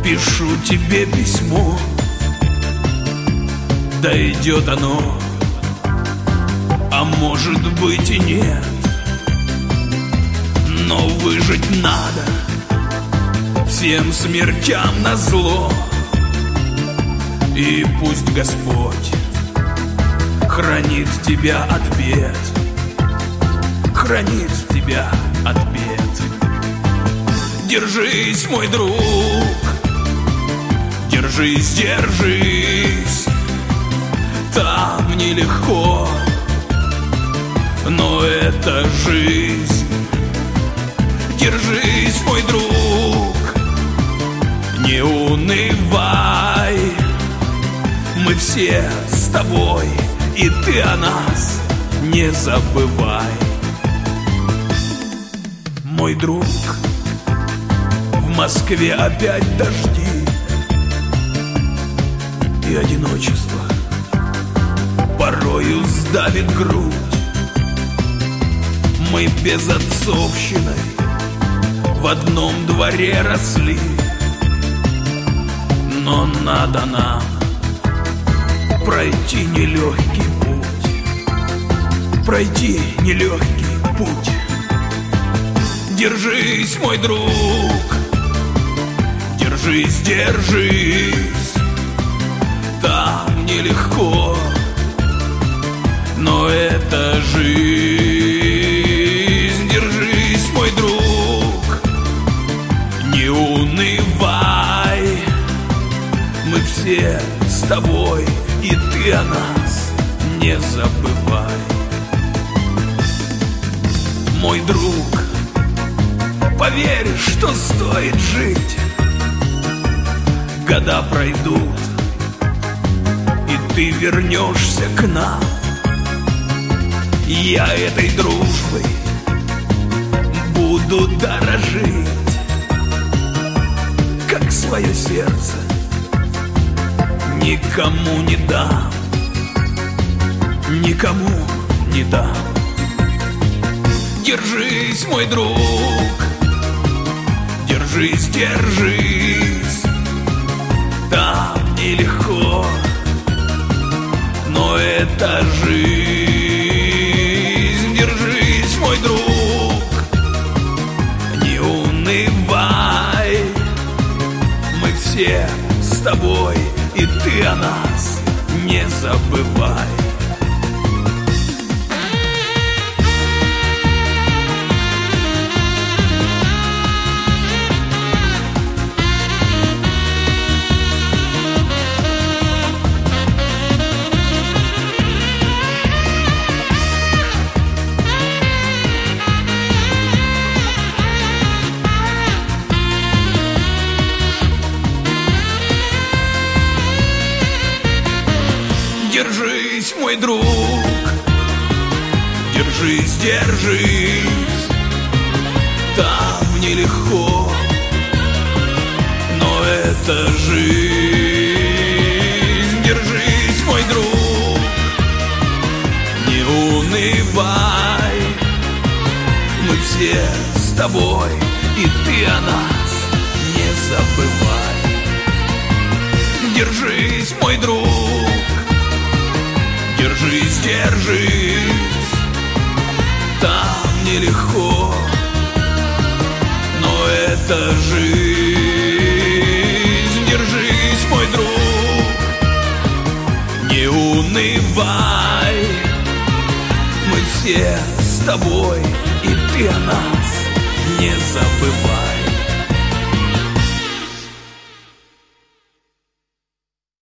Пишу тебе письмо, дойдет оно, а может быть и нет. Но выжить надо, всем смертям назло. И пусть Господь хранит тебя от бед, хранит тебя от бед. Держись, мой друг, держись, держись. Там нелегко, но это жизнь. Держись, мой друг, не унывай. Мы все с тобой, и ты о нас не забывай. Мой друг, в Москве опять дожди и одиночество порою сдавит грудь. Мы безотцовщиной в одном дворе росли, но надо нам пройти нелегкий путь, пройти нелегкий путь. Держись, мой друг, держись, держись. Там нелегко, но это жизнь. Держись, мой друг, не унывай. Мы все с тобой, и ты о нас не забывай. Мой друг, поверь, что стоит жить. Года пройдут, и ты вернешься к нам. Я этой дружбой буду дорожить, как свое сердце никому не дам, никому не дам. Держись, мой друг, держись, держись. Там нелегко, но это жизнь. Держись, мой друг, не унывай. Мы все с тобой, и ты о нас не забывай. Держись, мой друг, держись, держись. Там нелегко, но это жизнь. Держись, мой друг, не унывай. Мы все с тобой, и ты о нас не забывай. Держись, мой друг, держись, держись. Там нелегко, но это жизнь. Держись, мой друг, не унывай. Мы все с тобой, и ты о нас не забывай.